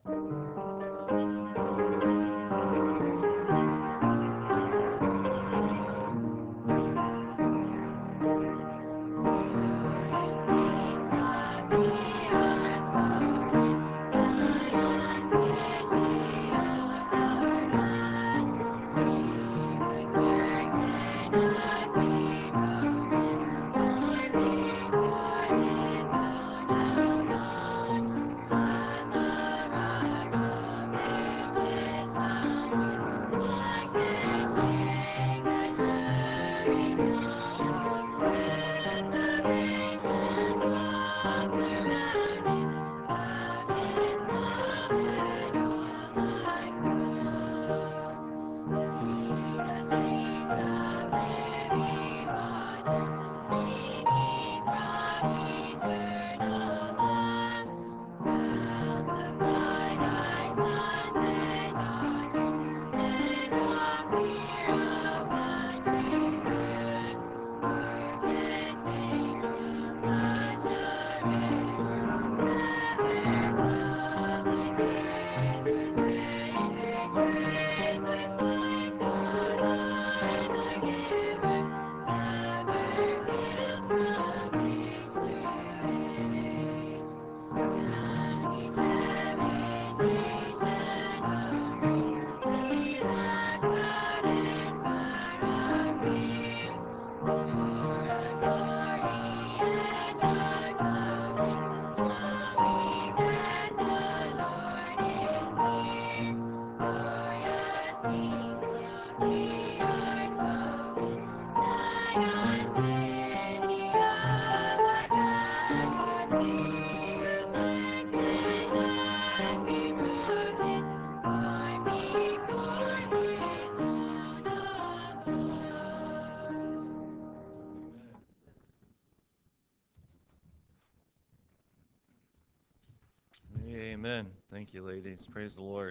Amen. Thank you, ladies. Praise the Lord.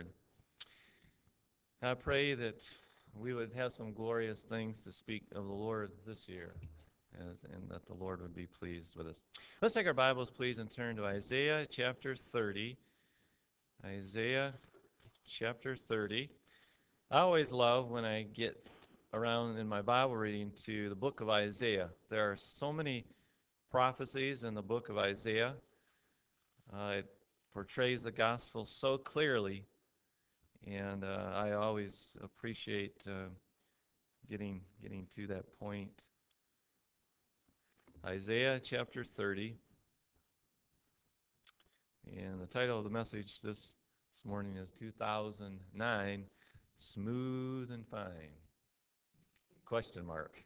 I pray that we would have some glorious things to speak of the Lord this year, and that the Lord would be pleased with us. Let's take our Bibles, please, and turn to Isaiah chapter 30. Isaiah chapter 30. I always love when I get around in my Bible reading to the book of Isaiah. There are so many prophecies in the book of Isaiah. It portrays the gospel so clearly, and I always appreciate getting to that point. Isaiah chapter 30, and the title of the message this morning is 2009, Smooth and Fine? Question mark.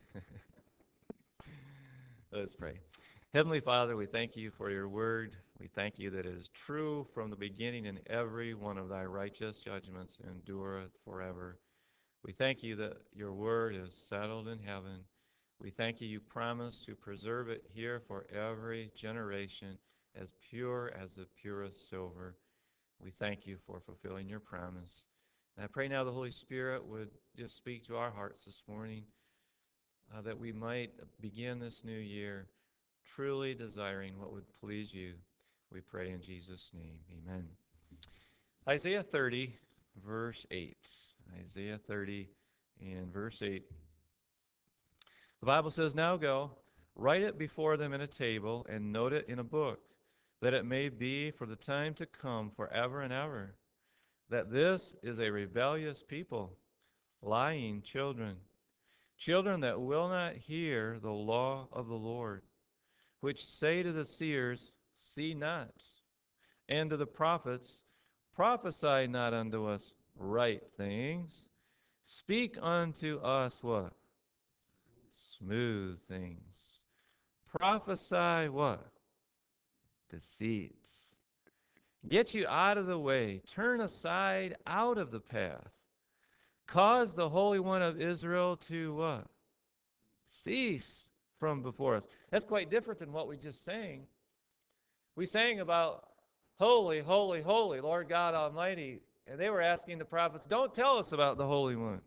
Let's pray. Heavenly Father, we thank you for your word. We thank you that it is true from the beginning, and every one of thy righteous judgments endureth forever. We thank you that your word is settled in heaven. We thank you, you promise to preserve it here for every generation, as pure as the purest silver. We thank you for fulfilling your promise. And I pray now the Holy Spirit would just speak to our hearts this morning, that we might begin this new year truly desiring what would please you. We pray in Jesus' name. Amen. Isaiah 30, verse 8. Isaiah 30 and verse 8. The Bible says, "Now go, write it before them in a table, and note it in a book, that it may be for the time to come forever and ever, that this is a rebellious people, lying children, children that will not hear the law of the Lord, which say to the seers, See not, and to the prophets, Prophesy not unto us right things, speak unto us what? Smooth things. Prophesy what? Deceits. Get you out of the way. Turn aside out of the path. Cause the Holy One of Israel to what? Cease from before us." That's quite different than what we just sang. We sang about holy, holy, holy, Lord God Almighty. And they were asking the prophets, don't tell us about the Holy One.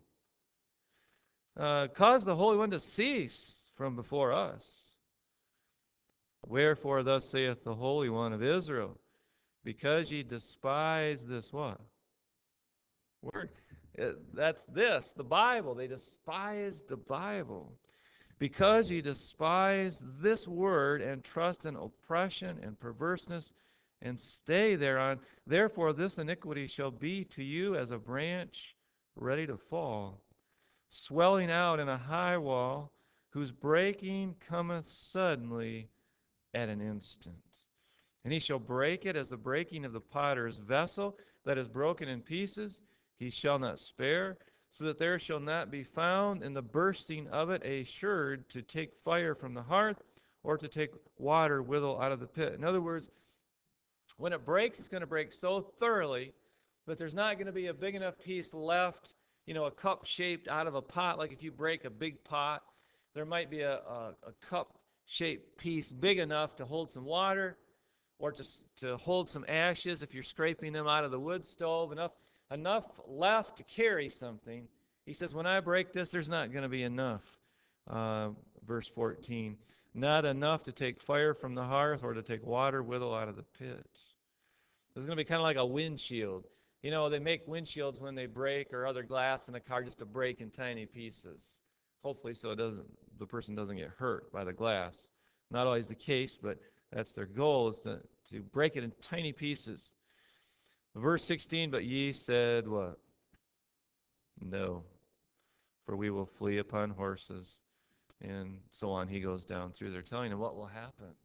Cause the Holy One to cease from before us. Wherefore thus saith the Holy One of Israel, Because ye despise this what? Word. That's this, the Bible. They despise the Bible. Because ye despise this word and trust in oppression and perverseness and stay thereon, therefore this iniquity shall be to you as a branch ready to fall, swelling out in a high wall, whose breaking cometh suddenly at an instant. And he shall break it as the breaking of the potter's vessel that is broken in pieces. He shall not spare, so that there shall not be found in the bursting of it a sherd to take fire from the hearth or to take water withal out of the pit. In other words, when it breaks, it's going to break so thoroughly that there's not going to be a big enough piece left, a cup shaped out of a pot. Like if you break a big pot, there might be a cup shaped piece big enough to hold some water or to hold some ashes if you're scraping them out of the wood stove, enough left to carry something. He says, when I break this, there's not going to be enough. Verse 14, not enough to take fire from the hearth or to take water withal out of the pit. It's going to be kind of like a windshield. They make windshields when they break, or other glass in a car just to break in tiny pieces. Hopefully so the person doesn't get hurt by the glass. Not always the case, but that's their goal, is to break it in tiny pieces. Verse 16, but ye said what? No, for we will flee upon horses, and so on. He goes down through there telling them what will happen.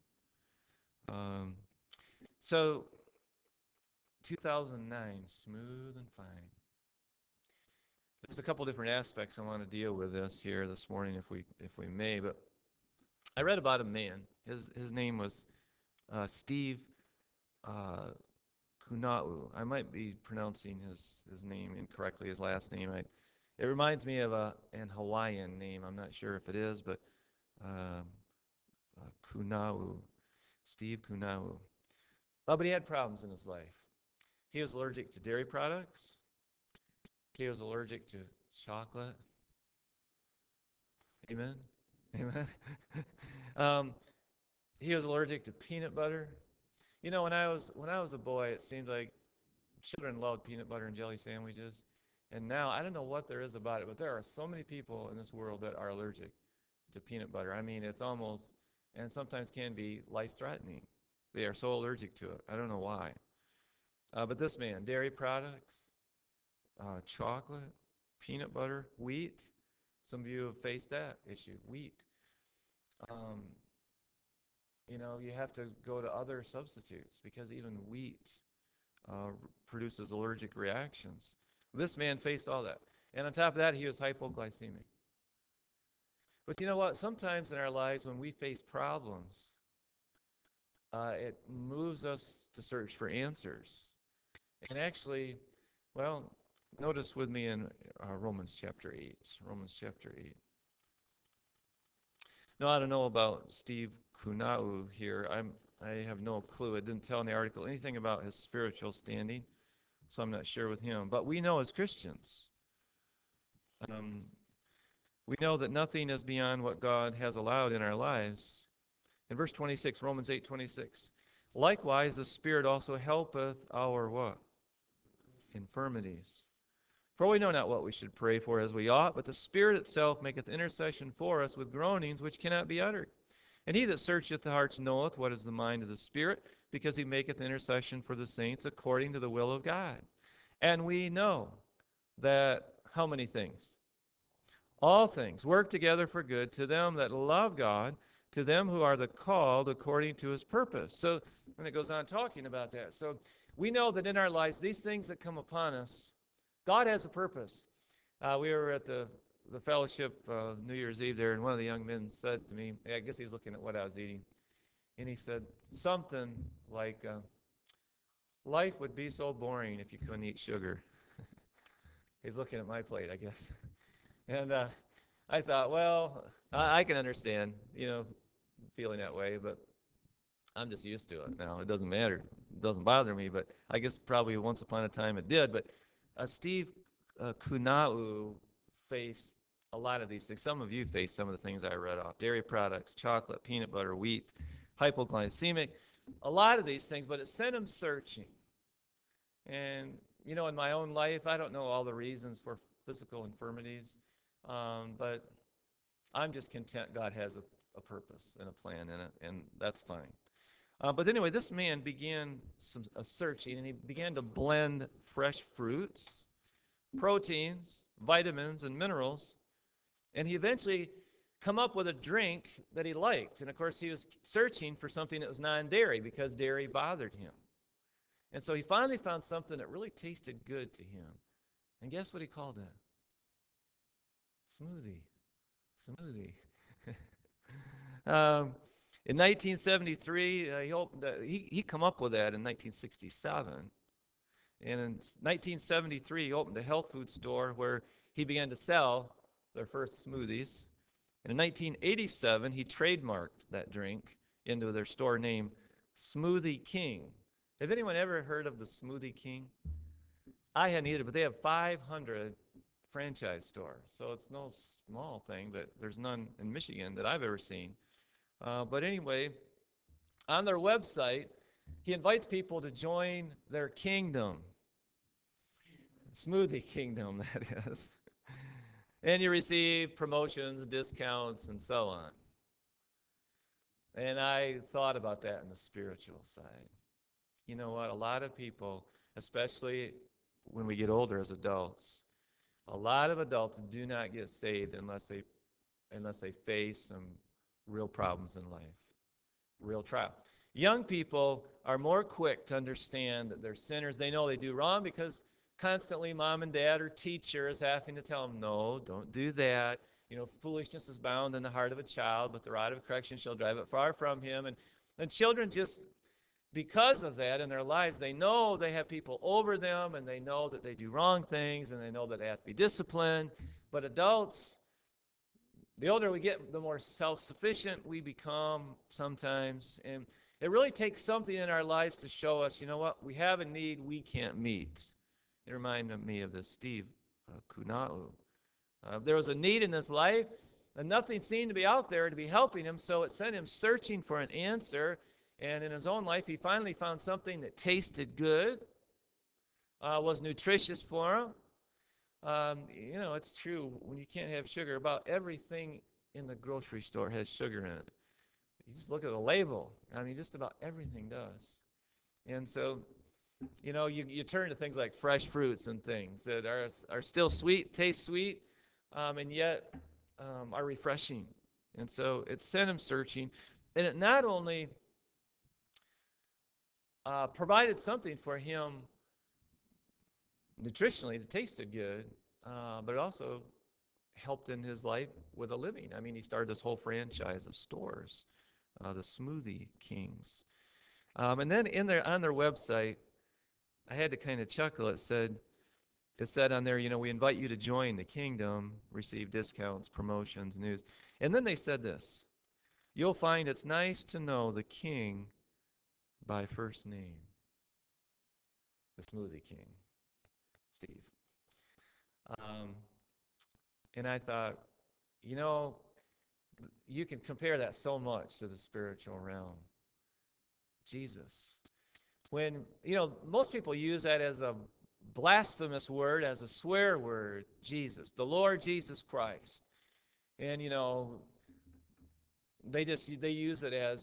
So 2009, smooth and fine. There's a couple different aspects I want to deal with this morning, if we may. But I read about a man. His name was Steve Kunau. I might be pronouncing his name incorrectly. His last name. It reminds me of an Hawaiian name. I'm not sure if it is, but uh, Kunau, Steve Kunau. Oh, but he had problems in his life. He was allergic to dairy products. He was allergic to chocolate. Amen. Amen. um, he was allergic to peanut butter. When I was a boy, it seemed like children loved peanut butter and jelly sandwiches. And now I don't know what there is about it, but there are so many people in this world that are allergic to peanut butter. I mean, it's almost, and sometimes can be life-threatening. They are so allergic to it. I don't know why. But this man, dairy products, chocolate, peanut butter, wheat. Some of you have faced that issue. Wheat. Um, you have to go to other substitutes because even wheat uh, produces allergic reactions. This man faced all that. And on top of that, he was hypoglycemic. But you know what? Sometimes in our lives, when we face problems, it moves us to search for answers. And actually, well, notice with me in Romans chapter 8. Romans chapter 8. Now, I don't know about Steve Kunau here. I have no clue. It didn't tell in the article anything about his spiritual standing, so I'm not sure with him. But we know as Christians, um, we know that nothing is beyond what God has allowed in our lives. In verse 26, Romans 8:26, likewise the Spirit also helpeth our what? Infirmities. For we know not what we should pray for as we ought, but the Spirit itself maketh intercession for us with groanings which cannot be uttered. And he that searcheth the hearts knoweth what is the mind of the Spirit, because he maketh intercession for the saints according to the will of God. And we know that how many things? All things work together for good to them that love God, to them who are the called according to his purpose. So, and it goes on talking about that. So we know that in our lives, these things that come upon us, God has a purpose. We were at the fellowship New Year's Eve there, and one of the young men said to me, I guess he's looking at what I was eating, and he said something like, life would be so boring if you couldn't eat sugar. He's looking at my plate, I guess. And I thought, well, I can understand, feeling that way, but I'm just used to it now. It doesn't matter. It doesn't bother me, but I guess probably once upon a time it did. But Steve Kunau faced a lot of these things. Some of you face some of the things I read off. Dairy products, chocolate, peanut butter, wheat, hypoglycemic. a lot of these things, but it sent him searching. And, in my own life, I don't know all the reasons for physical infirmities, but I'm just content God has a purpose and a plan in it, and that's fine. But anyway, this man began a searching, and he began to blend fresh fruits, proteins, vitamins, and minerals, and he eventually come up with a drink that he liked. And of course, he was searching for something that was non-dairy because dairy bothered him. And so he finally found something that really tasted good to him. And guess what he called it? Smoothie. Smoothie. um, in 1973, he come up with that in 1967. And in 1973, he opened a health food store where he began to sell their first smoothies. And in 1987, he trademarked that drink into their store name, Smoothie King. Have anyone ever heard of the Smoothie King? I hadn't either, but they have 500 franchise stores. So it's no small thing, but there's none in Michigan that I've ever seen. But anyway, on their website, he invites people to join their kingdom. Smoothie Kingdom, that is. And you receive promotions, discounts, and so on. And I thought about that in the spiritual side. You know what? A lot of people, especially when we get older as adults, a lot of adults do not get saved unless they face some real problems in life, real trial. Young people are more quick to understand that they're sinners. They know they do wrong because constantly mom and dad or teacher is having to tell them, no, don't do that. Foolishness is bound in the heart of a child, but the rod of correction shall drive it far from him. And children just, because of that in their lives, they know they have people over them, and they know that they do wrong things, and they know that they have to be disciplined. But adults, the older we get, the more self-sufficient we become sometimes. And it really takes something in our lives to show us, you know what, we have a need we can't meet. It reminded me of this Steve Kunau. There was a need in his life, and nothing seemed to be out there to be helping him, so it sent him searching for an answer. And in his own life, he finally found something that tasted good, was nutritious for him. It's true, when you can't have sugar, about everything in the grocery store has sugar in it. You just look at the label. I mean, just about everything does. And so, you turn to things like fresh fruits and things that are still sweet, taste sweet, and yet are refreshing. And so it sent him searching. And it not only provided something for him nutritionally that tasted good, but it also helped in his life with a living. I mean, he started this whole franchise of stores, the Smoothie Kings. And then on their website, I had to kind of chuckle. It said on there, we invite you to join the kingdom, receive discounts, promotions, news. And then they said this: you'll find it's nice to know the king by first name. The Smoothie King, Steve. Um, and I thought, you know, you can compare that so much to the spiritual realm. Jesus. When, most people use that as a blasphemous word, as a swear word, Jesus, the Lord Jesus Christ. And, they use it as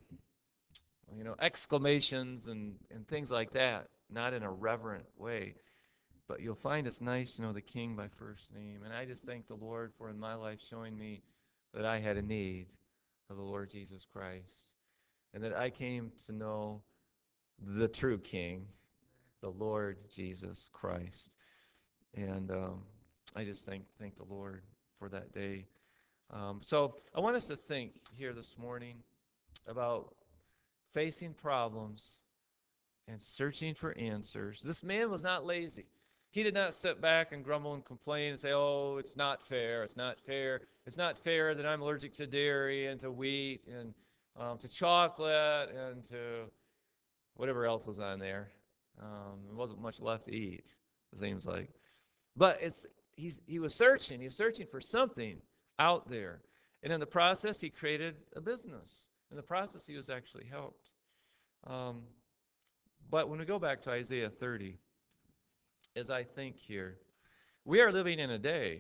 exclamations and things like that, not in a reverent way. But you'll find it's nice to know the King by first name. And I just thank the Lord for, in my life, showing me that I had a need of the Lord Jesus Christ, and that I came to know the true King, the Lord Jesus Christ. And I just thank the Lord for that day. So I want us to think here this morning about facing problems and searching for answers. This man was not lazy. He did not sit back and grumble and complain and say, oh, it's not fair, it's not fair. It's not fair that I'm allergic to dairy and to wheat and to chocolate and to whatever else was on there. There wasn't much left to eat, it seems like. But he was searching. He was searching for something out there. And in the process, he created a business. In the process, he was actually helped. Um, but when we go back to Isaiah 30, as I think here, we are living in a day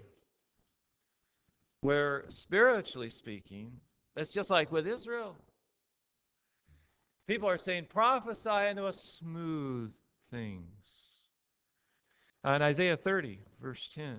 where, spiritually speaking, it's just like with Israel. People are saying, prophesy unto us smooth things. In Isaiah 30, verse 10.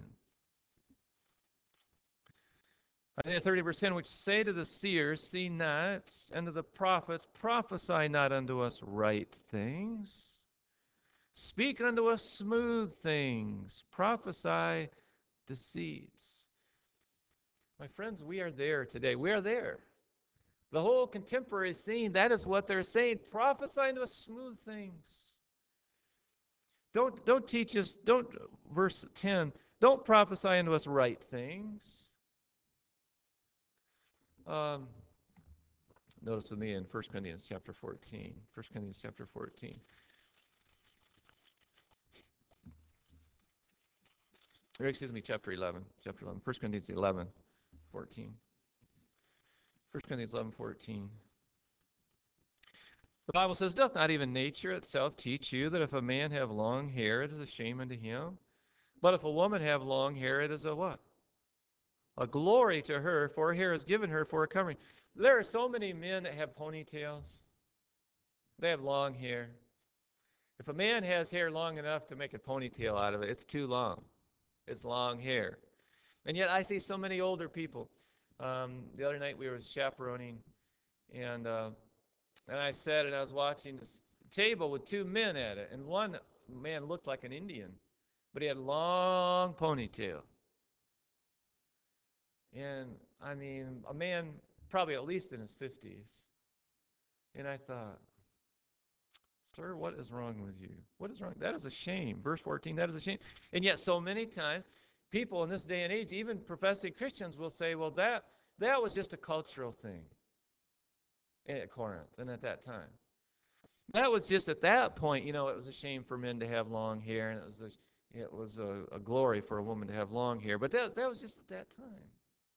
Isaiah 30, verse 10, which say to the seers, see not, and to the prophets, prophesy not unto us right things. Speak unto us smooth things. Prophesy deceits. My friends, we are there today. We are there. The whole contemporary scene, that is what they're saying. Prophesy unto us smooth things. Don't teach us, don't, verse 10, don't prophesy unto us right things. Um, Notice with me in 1 Corinthians chapter 14. 1 Corinthians chapter 14. Or excuse me, chapter 11. Chapter 11. 1 Corinthians 11, 14. 1 Corinthians 11, 14. The Bible says, doth not even nature itself teach you that if a man have long hair, it is a shame unto him? But if a woman have long hair, it is a what? A glory to her, for her hair is given her for a covering. There are so many men that have ponytails. They have long hair. If a man has hair long enough to make a ponytail out of it, it's too long. It's long hair. And yet I see so many older people. The other night we were chaperoning, and I sat and I was watching this table with two men at it, and one man looked like an Indian, but he had a long ponytail. And I mean, a man probably at least in his 50s. And I thought, sir, what is wrong with you? What is wrong? That is a shame. Verse 14, that is a shame. And yet so many times, people in this day and age, even professing Christians, will say, well, that was just a cultural thing at Corinth and at that time. That was just at that point, it was a shame for men to have long hair, and it was a glory for a woman to have long hair. But that was just at that time.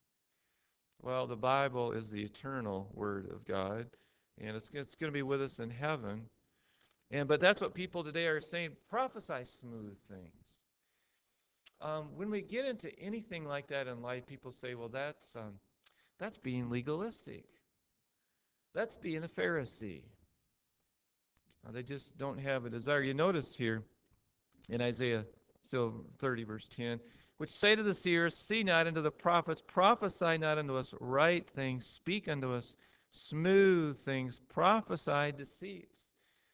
Well, the Bible is the eternal Word of God, and it's going to be with us in heaven. But that's what people today are saying. Prophesy smooth things. When we get into anything like that in life, people say, "Well, that's being legalistic. That's being a Pharisee." They just don't have a desire. You notice here in Isaiah 30, verse 10, which say to the seers, see not, unto the prophets, prophesy not unto us right things, speak unto us smooth things, prophesy deceits.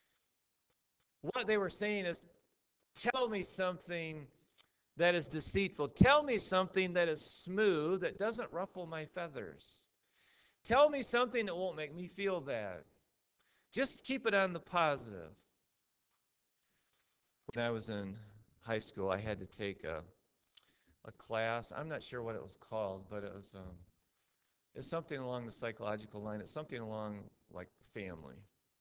What they were saying is, tell me something that is deceitful. Tell me something that is smooth, that doesn't ruffle my feathers. Tell me something that won't make me feel bad. Just keep it on the positive. When I was in high school, I had to take a class. I'm not sure what it was called, but it's something along the psychological line. It's something along like family.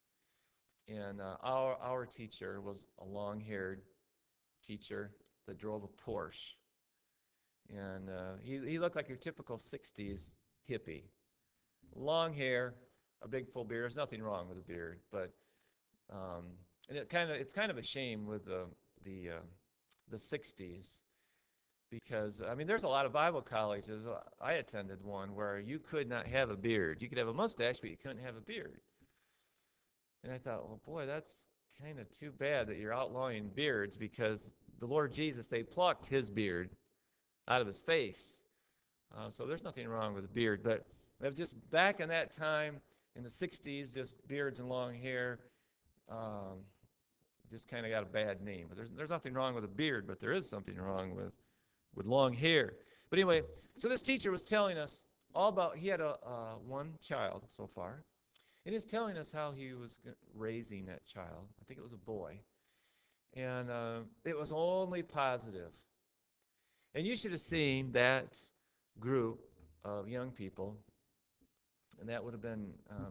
And our teacher was a long-haired teacher that drove a Porsche. And he looked like your typical 60s hippie. Long hair, a big full beard. There's nothing wrong with a beard, but um, and it's kind of a shame with the uh, the 60s, because I mean there's a lot of Bible colleges. I attended one where you could not have a beard. You could have a mustache, but you couldn't have a beard. And I thought, well, boy, that's kind of too bad that you're outlawing beards, because the Lord Jesus, they plucked his beard out of his face. So there's nothing wrong with a beard, but it was just back in that time in the 60s, just beards and long hair um, just kind of got a bad name. But there's nothing wrong with a beard, but there is something wrong with long hair. But anyway, so this teacher was telling us all about, he had one child so far, and he's telling us how he was raising that child. I think it was a boy. And it was only positive. And you should have seen that group of young people, and that would have been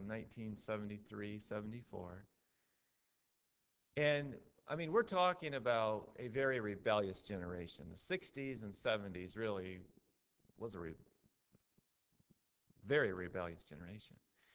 1973, 74. And I mean, we're talking about a very rebellious generation. The 60s and 70s really was a very rebellious generation.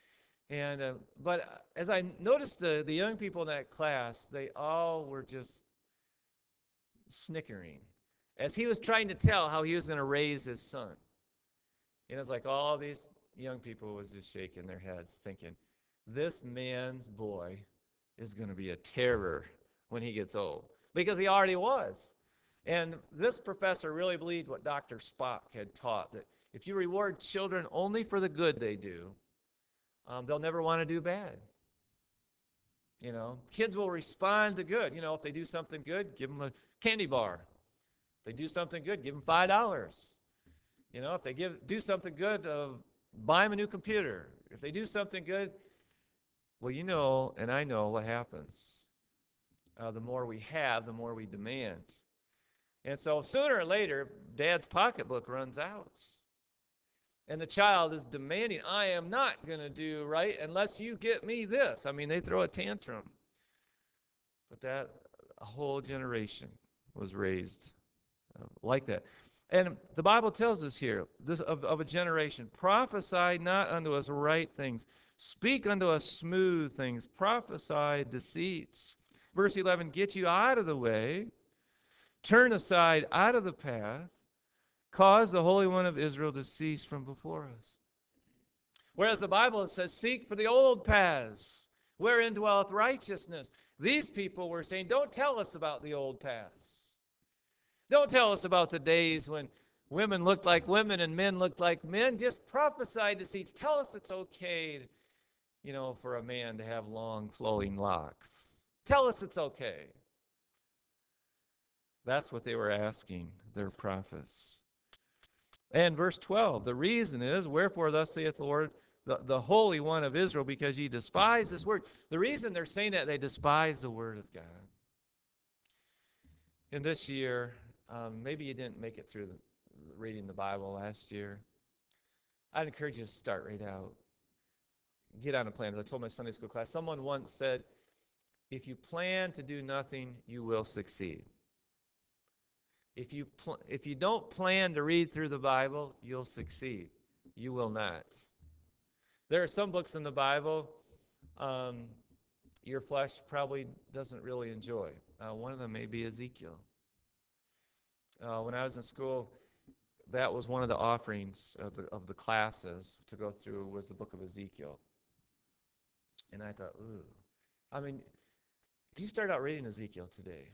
And but as I noticed the young people in that class, they all were just snickering as he was trying to tell how he was going to raise his son. And it's like all these young people was just shaking their heads, thinking, this man's boy is going to be a terror when he gets old, because he already was. And this professor really believed what Dr. Spock had taught, that if you reward children only for the good they do, they'll never want to do bad. You know, kids will respond to good. You know, if they do something good, give them a candy bar. If they do something good, give them $5. You know, if they do something good, buy them a new computer. If they do something good, well, you know, and I know what happens. The more we have, the more we demand. And so sooner or later, dad's pocketbook runs out. And the child is demanding, I am not going to do right unless you get me this. I mean, they throw a tantrum. But that a whole generation was raised like that. And the Bible tells us here this of a generation, prophesy not unto us right things, speak unto us smooth things, prophesy deceits. Verse 11, get you out of the way, turn aside out of the path, cause the Holy One of Israel to cease from before us. Whereas the Bible says, seek for the old paths, wherein dwelleth righteousness. These people were saying, don't tell us about the old paths. Don't tell us about the days when women looked like women and men looked like men. Just prophesy deceits. Tell us it's okay, you know, for a man to have long flowing locks. Tell us it's okay. That's what they were asking their prophets. And verse 12, the reason is, wherefore thus saith the Lord, the Holy One of Israel, because ye despise this word. The reason they're saying that, they despise the word of God. In this year, maybe you didn't make it through reading the Bible last year. I'd encourage you to start right out. Get on a plan. As I told my Sunday school class, someone once said, if you plan to do nothing, you will succeed. If you don't plan to read through the Bible, you'll succeed. You will not. There are some books in the Bible your flesh probably doesn't really enjoy. One of them may be Ezekiel. When I was in school, that was one of the offerings of the classes to go through was the book of Ezekiel. And I thought, ooh. I mean, you start out reading Ezekiel today.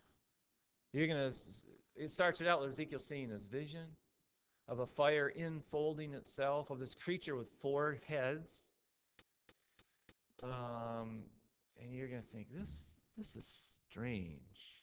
It starts out with Ezekiel seeing this vision of a fire enfolding itself, of this creature with 4 heads. And you're going to think, this is strange.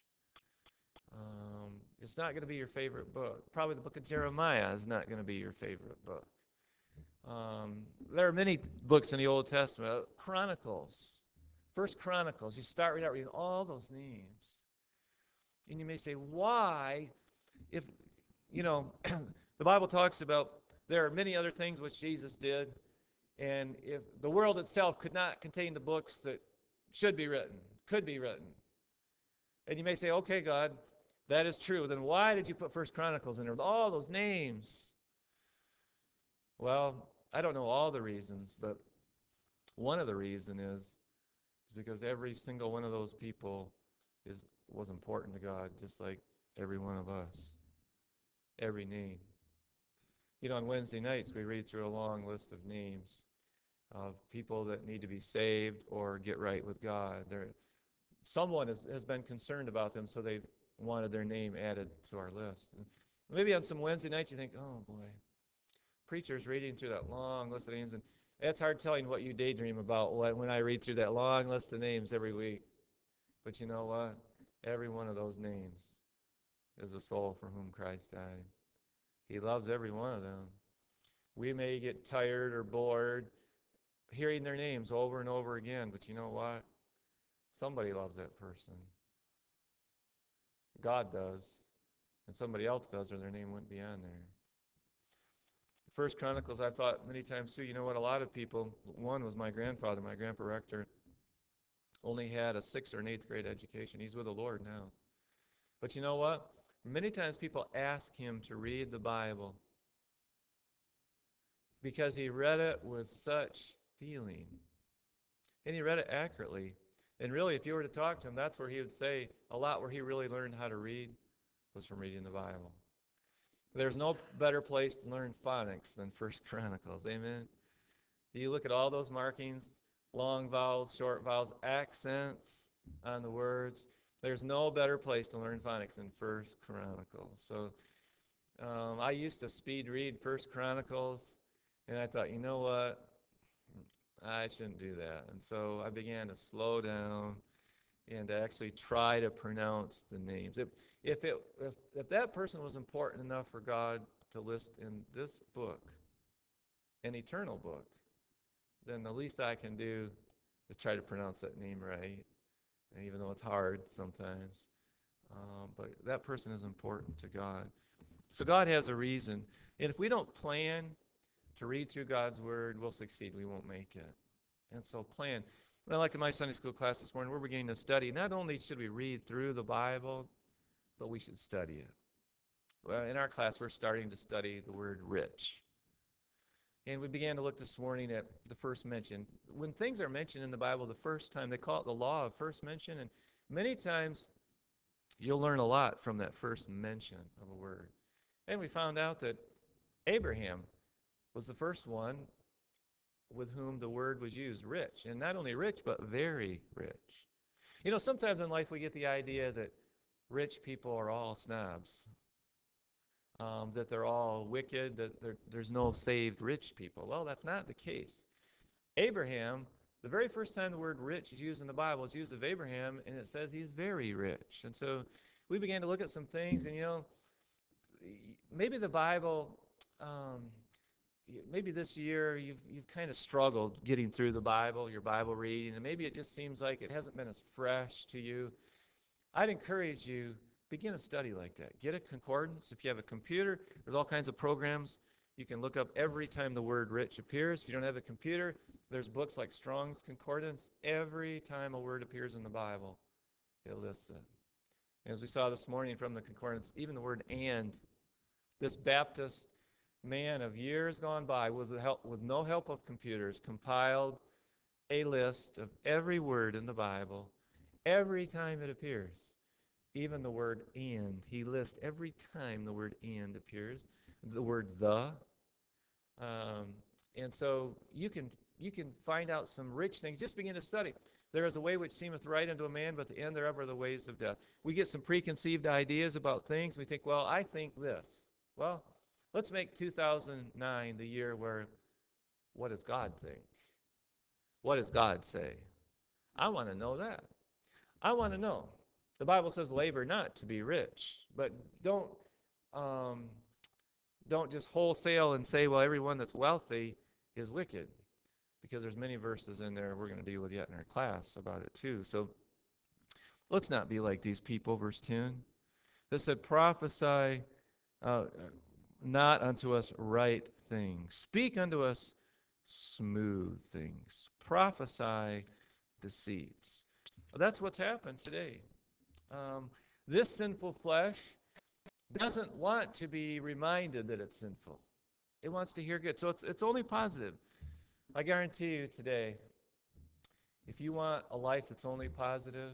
It's not going to be your favorite book. Probably the book of Jeremiah is not going to be your favorite book. There are many books in the Old Testament. Chronicles, First Chronicles. You start right out reading all those names. And you may say, why, if, you know, the Bible talks about there are many other things which Jesus did, and if the world itself could not contain the books that should be written, could be written. And you may say, okay, God, that is true. Then why did you put First Chronicles in there with all those names? Well, I don't know all the reasons, but one of the reasons is because every single one of those people was important to God, just like every one of us. Every name. You know, on Wednesday nights, we read through a long list of names of people that need to be saved or get right with God. Someone has been concerned about them, so they've wanted their name added to our list. And maybe on some Wednesday nights you think, oh boy, preacher's reading through that long list of names, and it's hard telling what you daydream about when I read through that long list of names every week. But you know what? Every one of those names is a soul for whom Christ died. He loves every one of them. We may get tired or bored hearing their names over and over again, but you know what? Somebody loves that person. God does, and somebody else does, or their name wouldn't be on there. First Chronicles, I've thought many times too, you know what, a lot of people, one was my grandfather, my grandpa Rector, only had a 6th or an 8th grade education. He's with the Lord now. But you know what? Many times people ask him to read the Bible because he read it with such feeling. and he read it accurately. And really, if you were to talk to him, that's where he would say a lot where he really learned how to read was from reading the Bible. There's no better place to learn phonics than First Chronicles. Amen. You look at all those markings, long vowels, short vowels, accents on the words. There's no better place to learn phonics than First Chronicles. So I used to speed read First Chronicles, and I thought, you know what? I shouldn't do that. And so I began to slow down and to actually try to pronounce the names. If that person was important enough for God to list in this book, an eternal book, then the least I can do is try to pronounce that name right, and even though it's hard sometimes. But that person is important to God. So God has a reason. And if we don't plan to read through God's Word, we'll succeed. We won't make it. And so plan. Well, like in my Sunday school class this morning, we're beginning to study. Not only should we read through the Bible, but we should study it. Well, in our class, we're starting to study the word rich. And we began to look this morning at the first mention. When things are mentioned in the Bible the first time, they call it the law of first mention. And many times you'll learn a lot from that first mention of a word. And we found out that Abraham was the first one with whom the word was used, rich. And not only rich, but very rich. You know, sometimes in life we get the idea that rich people are all snobs, that they're all wicked, that there's no saved rich people. Well, that's not the case. Abraham, the very first time the word rich is used in the Bible, is used of Abraham, and it says he's very rich. And so we began to look at some things, and you know, maybe the Bible, maybe this year you've kind of struggled getting through the Bible, your Bible reading, and maybe it just seems like it hasn't been as fresh to you. I'd encourage you, begin a study like that. Get a concordance. If you have a computer, there's all kinds of programs. You can look up every time the word rich appears. If you don't have a computer, there's books like Strong's Concordance. Every time a word appears in the Bible, it lists it. As we saw this morning from the concordance, even the word and, this Baptist man of years gone by with no help of computers compiled a list of every word in the Bible every time it appears. Even the word and, he lists every time the word and appears, the word the. And so you can find out some rich things. Just begin to study. There is a way which seemeth right unto a man, but the end thereof are the ways of death. We get some preconceived ideas about things. We think, well, I think this. Well, let's make 2009 the year where, what does God think? What does God say? I want to know that. I want to know. The Bible says labor not to be rich, but um, don't just wholesale and say, well, everyone that's wealthy is wicked, because there's many verses in there we're going to deal with yet in our class about it too. So let's not be like these people. Verse 10, that said, prophesy uh, not unto us right things. Speak unto us smooth things. Prophesy deceits. Well, that's what's happened today. This sinful flesh doesn't want to be reminded that it's sinful. It wants to hear good. So it's only positive. I guarantee you today, if you want a life that's only positive,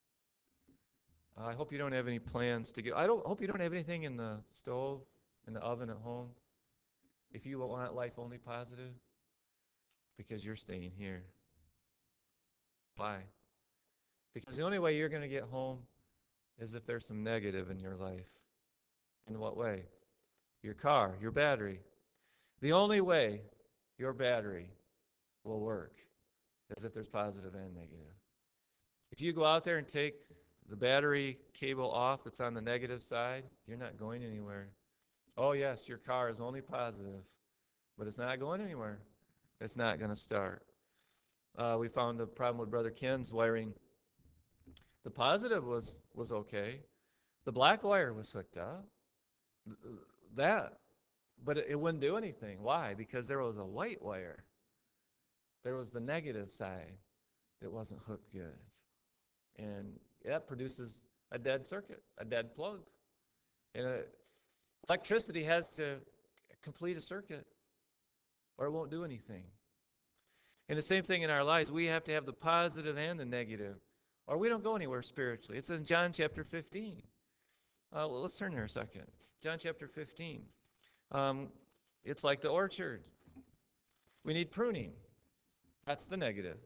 I hope you don't have any plans to get. I don't hope you don't have anything in the stove, in the oven at home. If you want life only positive, because you're staying here. Why? Because the only way you're going to get home is if there's some negative in your life. In what way? Your car, your battery. The only way your battery will work is if there's positive and negative. If you go out there and take the battery cable off that's on the negative side, you're not going anywhere. Oh, yes, your car is only positive, but it's not going anywhere. It's not going to start. We found a problem with Brother Ken's wiring. The positive was okay. The black wire was hooked up. That, but it wouldn't do anything. Why? Because there was a white wire. There was the negative side that wasn't hooked good. And that produces a dead circuit, a dead plug. And electricity has to complete a circuit or it won't do anything. And the same thing in our lives. We have to have the positive and the negative, or we don't go anywhere spiritually. It's in John chapter 15. Well, let's turn there a second. John chapter 15. Um, it's like the orchard. We need pruning. That's the negative.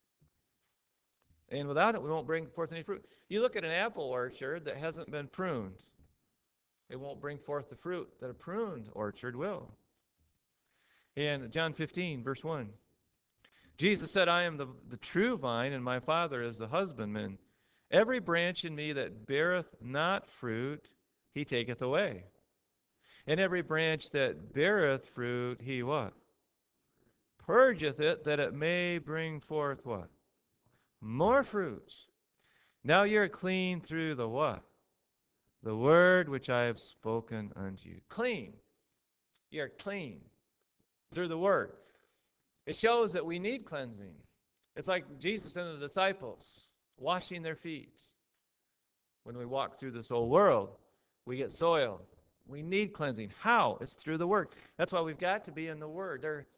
And without it, we won't bring forth any fruit. You look at an apple orchard that hasn't been pruned, it won't bring forth the fruit that a pruned orchard will. In John 15, verse 1, Jesus said, I am the true vine, and my Father is the husbandman. Every branch in me that beareth not fruit, he taketh away. And every branch that beareth fruit, he what? Purgeth it, that it may bring forth what? More fruit. Now you're clean through the what? The word which I have spoken unto you. Clean. You're clean through the word. It shows that we need cleansing. It's like Jesus and the disciples washing their feet. When we walk through this old world, we get soiled. We need cleansing. How? It's through the word. That's why we've got to be in the word.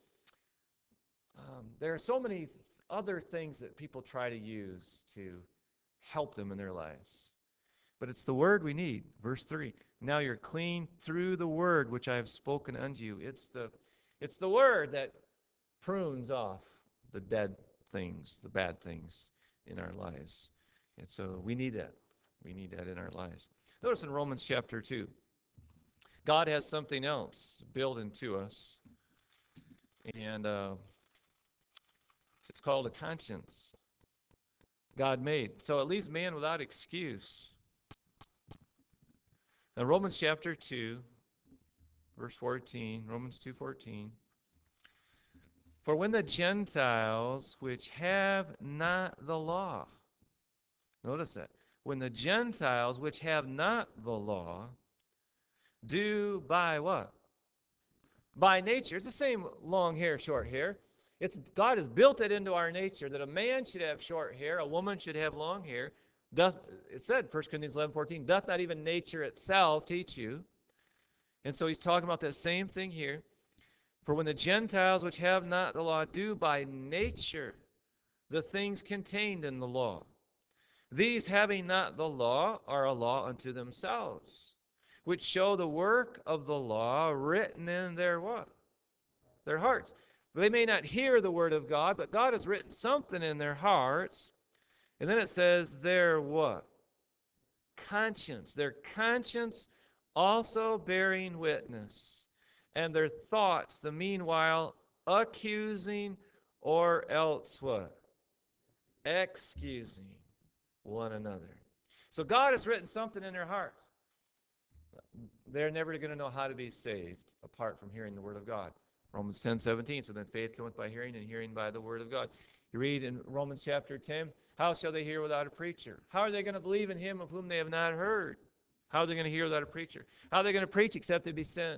There are so many other things that people try to use to help them in their lives. But it's the word we need. Verse 3. Now you're clean through the word which I have spoken unto you. It's the word that prunes off the dead things, the bad things in our lives. And so we need that. We need that in our lives. Notice in Romans chapter 2, God has something else built into us, and it's called a conscience. God made. So it leaves man without excuse. Now Romans chapter 2, verse 14, Romans 2:14. For when the Gentiles which have not the law, notice that, when the Gentiles which have not the law do by what? By nature. It's the same long hair, short hair. God has built it into our nature that a man should have short hair, a woman should have long hair. It said, 1 Corinthians 11:14, doth not even nature itself teach you? And so he's talking about that same thing here. For when the Gentiles which have not the law do by nature the things contained in the law, these having not the law are a law unto themselves, which show the work of the law written in their what? Their hearts. They may not hear the word of God, but God has written something in their hearts. And then it says their what? Conscience. Their conscience also bearing witness. And their thoughts, the meanwhile, accusing or else what? Excusing one another. So God has written something in their hearts. They're never going to know how to be saved apart from hearing the word of God. Romans 10:17. So then faith cometh by hearing, and hearing by the word of God. You read in Romans chapter 10, how shall they hear without a preacher? How are they going to believe in him of whom they have not heard? How are they going to hear without a preacher? How are they going to preach except they be sent?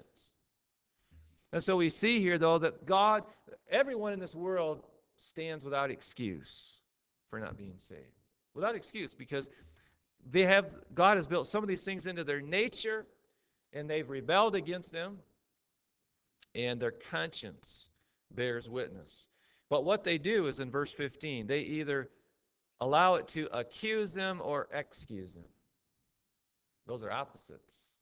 And so we see here, though, that God, everyone in this world stands without excuse for not being saved. Without excuse, because God has built some of these things into their nature, and they've rebelled against them, and their conscience bears witness. But what they do is in verse 15, they either allow it to accuse them or excuse them. Those are opposites.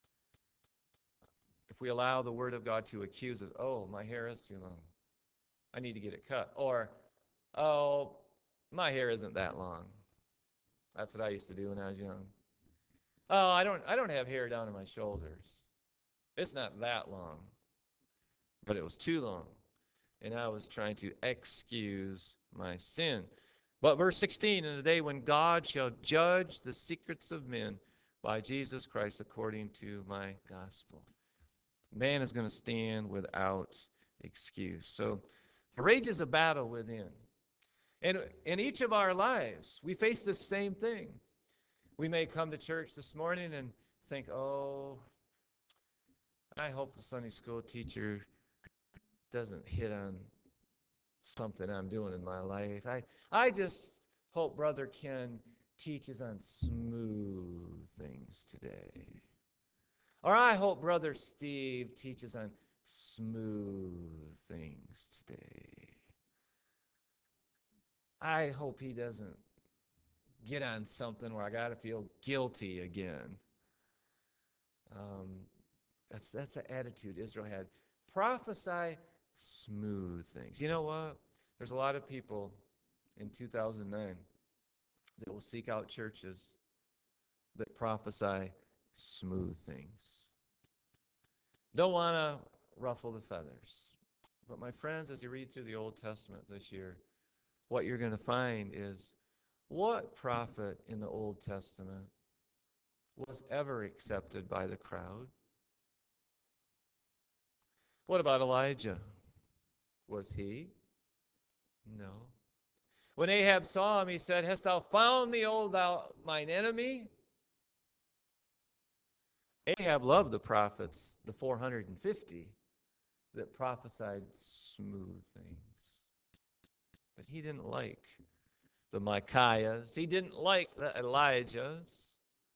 If we allow the word of God to accuse us, oh, my hair is too long, I need to get it cut. Or, oh, my hair isn't that long. That's what I used to do when I was young. Oh, I don't have hair down to my shoulders. It's not that long. But it was too long. And I was trying to excuse my sin. But verse 16, in the day when God shall judge the secrets of men by Jesus Christ according to my gospel. Man is going to stand without excuse. So there rages a battle within. And in each of our lives, we face this same thing. We may come to church this morning and think, oh, I hope the Sunday school teacher doesn't hit on something I'm doing in my life. I just hope Brother Ken teaches on smooth things today. Or I hope Brother Steve teaches on smooth things today. I hope he doesn't get on something where I got to feel guilty again. Um, that's the attitude Israel had. Prophesy smooth things. You know what? There's a lot of people in 2009 that will seek out churches that prophesy smooth things. Don't want to ruffle the feathers. But my friends, as you read through the Old Testament this year, what you're going to find is what prophet in the Old Testament was ever accepted by the crowd? What about Elijah? Was he? No. When Ahab saw him, he said, Hast thou found me, O thou mine enemy? Ahab loved the prophets, the 450 that prophesied smooth things. But he didn't like the Micaiahs. He didn't like the Elijahs.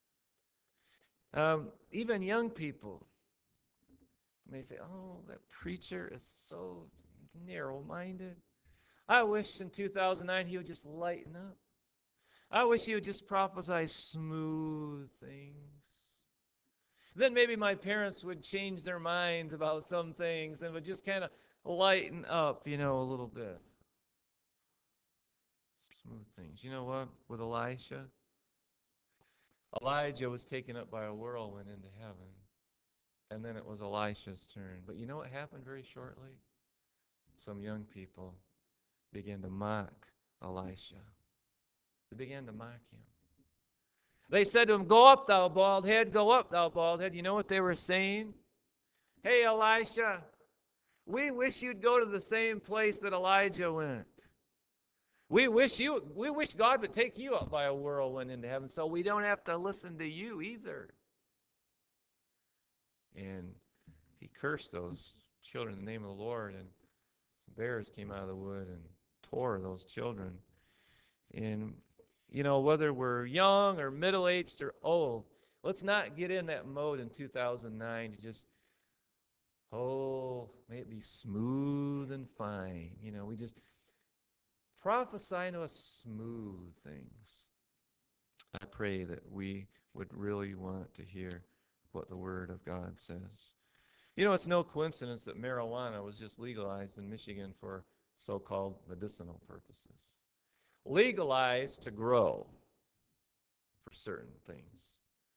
Even young people may say, oh, that preacher is so narrow-minded. I wish in 2009 he would just lighten up. I wish he would just prophesy smooth things. Then maybe my parents would change their minds about some things and would just kind of lighten up, a little bit. Smooth things. You know what? With Elisha, Elijah was taken up by a whirlwind into heaven. And then it was Elisha's turn. But you know what happened very shortly? Some young people began to mock Elisha. They began to mock him. They said to him, Go up, thou bald head, go up, thou bald head. You know what they were saying? Hey, Elisha, we wish you'd go to the same place that Elijah went. We wish God would take you up by a whirlwind into heaven so we don't have to listen to you either. And he cursed those children in the name of the Lord, and some bears came out of the wood and tore those children. And, whether we're young or middle-aged or old, let's not get in that mode in 2009 to just, may it be smooth and fine. We just prophesy to us smooth things. I pray that we would really want to hear what the Word of God says. It's no coincidence that marijuana was just legalized in Michigan for so-called medicinal purposes. Legalized to grow for certain things.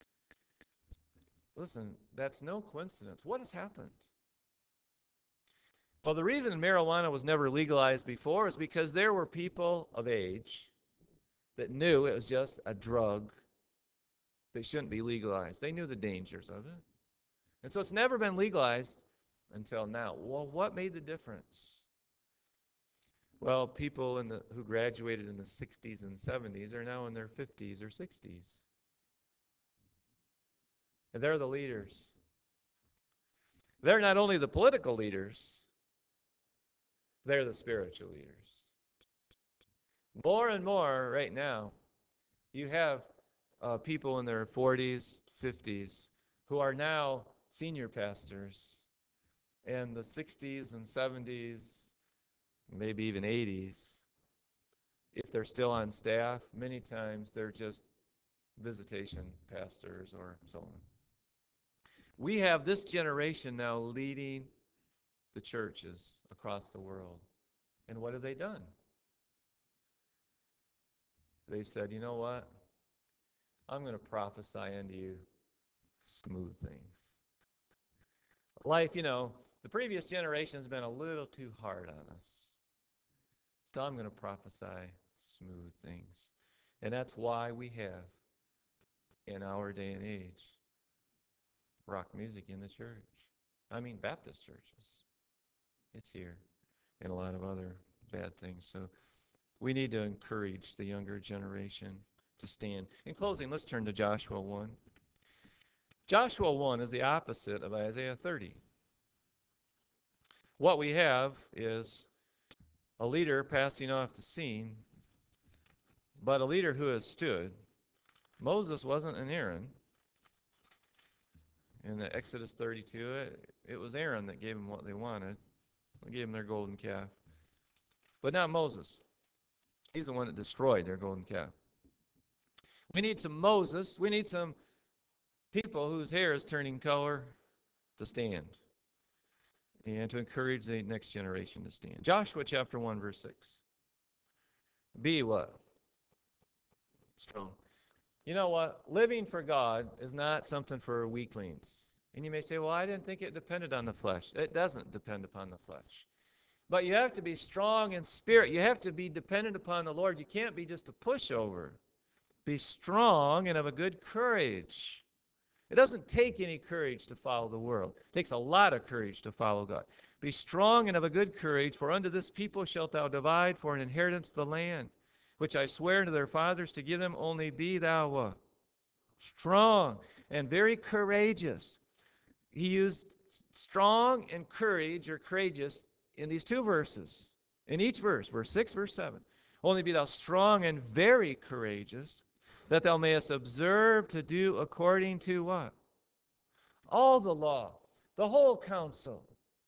Listen, that's no coincidence. What has happened? Well, the reason marijuana was never legalized before is because there were people of age that knew it was just a drug that shouldn't be legalized. They knew the dangers of it. And so it's never been legalized until now. Well, what made the difference? Well, people who graduated in the 60s and 70s are now in their 50s or 60s. And they're the leaders. They're not only the political leaders, they're the spiritual leaders. More and more right now, you have people in their 40s, 50s who are now senior pastors, and the 60s and 70s, maybe even 80s. If they're still on staff, many times they're just visitation pastors or so on. We have this generation now leading the churches across the world. And what have they done? They said, you know what? I'm going to prophesy unto you smooth things. Life, the previous generation has been a little too hard on us. So I'm going to prophesy smooth things. And that's why we have, in our day and age, rock music in the church. I mean, Baptist churches. It's here. And a lot of other bad things. So we need to encourage the younger generation to stand. In closing, let's turn to Joshua 1. Joshua 1 is the opposite of Isaiah 30. What we have is a leader passing off the scene, but a leader who has stood. Moses wasn't an Aaron. In the Exodus 32, it was Aaron that gave them what they wanted. They gave them their golden calf. But not Moses. He's the one that destroyed their golden calf. We need some Moses. We need some people whose hair is turning color to stand and to encourage the next generation to stand. Joshua chapter 1, verse 6. Be what? Strong. You know what? Living for God is not something for weaklings. And you may say, well, I didn't think it depended on the flesh. It doesn't depend upon the flesh. But you have to be strong in spirit. You have to be dependent upon the Lord. You can't be just a pushover. Be strong and of a good courage. It doesn't take any courage to follow the world. It takes a lot of courage to follow God. Be strong and of a good courage, for unto this people shalt thou divide for an inheritance the land, which I swear unto their fathers to give them. Only be thou what? Strong and very courageous. He used strong and courage or courageous in these two verses. In each verse, verse 6, verse 7. Only be thou strong and very courageous, that thou mayest observe to do according to what? All the law, the whole counsel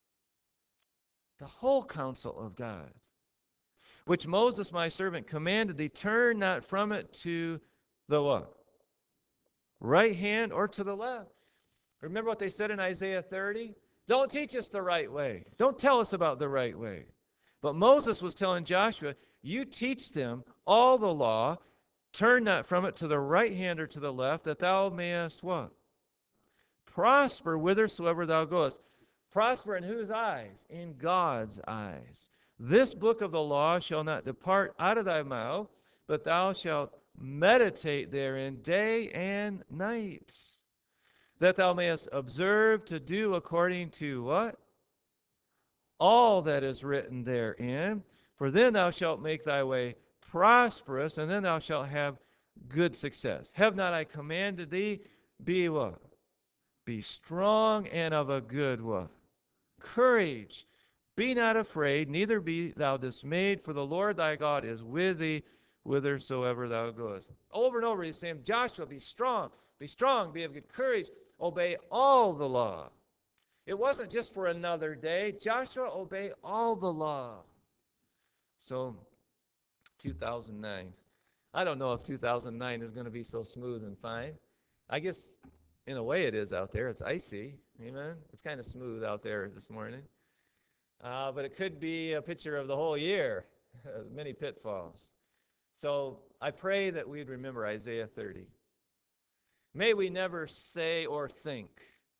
of God, which Moses my servant commanded thee. Turn not from it to the what? Right hand or to the left. Remember what they said in Isaiah 30? Don't teach us the right way. Don't tell us about the right way. But Moses was telling Joshua, you teach them all the law, turn not from it to the right hand or to the left, that thou mayest what? Prosper whithersoever thou goest. Prosper in whose eyes? In God's eyes. This book of the law shall not depart out of thy mouth, but thou shalt meditate therein day and night, that thou mayest observe to do according to what? All that is written therein. For then thou shalt make thy way prosperous, and then thou shalt have good success. Have not I commanded thee? Be what? Be strong and of a good what? Courage. Be not afraid, neither be thou dismayed, for the Lord thy God is with thee whithersoever thou goest. Over and over he's saying, Joshua, be strong, be of good courage, obey all the law. It wasn't just for another day. Joshua, obey all the law. So, 2009. I don't know if 2009 is going to be so smooth and fine. I guess in a way it is out there. It's icy. Amen. It's kind of smooth out there this morning. But it could be a picture of the whole year, many pitfalls. So I pray that we'd remember Isaiah 30. May we never say or think,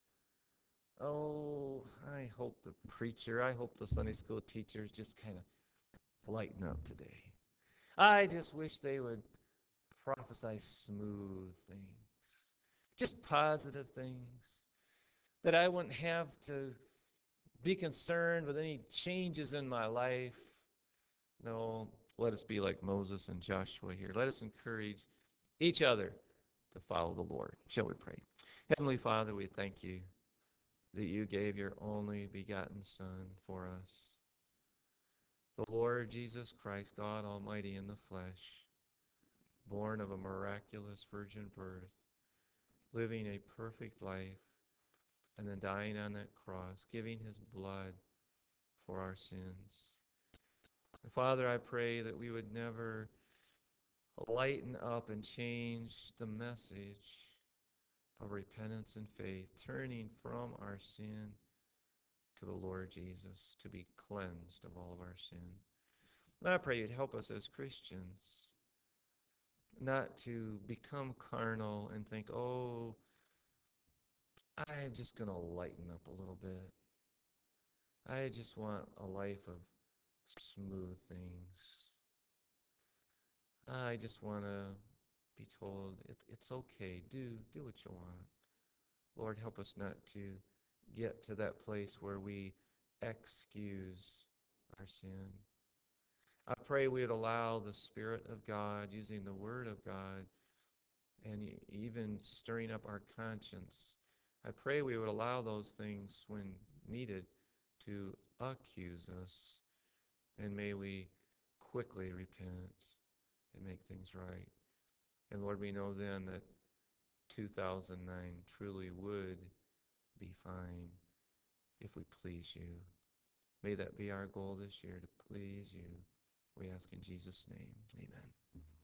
oh, I hope the preacher, I hope the Sunday school teachers just kind of lighten up today. I just wish they would prophesy smooth things, just positive things, that I wouldn't have to be concerned with any changes in my life. No, let us be like Moses and Joshua here. Let us encourage each other to follow the Lord. Shall we pray? Heavenly Father, we thank you that you gave your only begotten Son for us, the Lord Jesus Christ, God Almighty in the flesh, born of a miraculous virgin birth, living a perfect life, and then dying on that cross, giving his blood for our sins. And Father, I pray that we would never lighten up and change the message of repentance and faith, turning from our sin to the Lord Jesus, to be cleansed of all of our sin. And I pray you'd help us as Christians not to become carnal and think, oh, I'm just going to lighten up a little bit. I just want a life of smooth things. I just want to be told it's okay. Do what you want. Lord, help us not to get to that place where we excuse our sin. I pray we would allow the Spirit of God, using the Word of God, and even stirring up our conscience. I pray we would allow those things, when needed, to accuse us. And may we quickly repent and make things right. And Lord, we know then that 2009 truly would be fine if we please you. May that be our goal this year, to please you We ask in Jesus' name. Amen.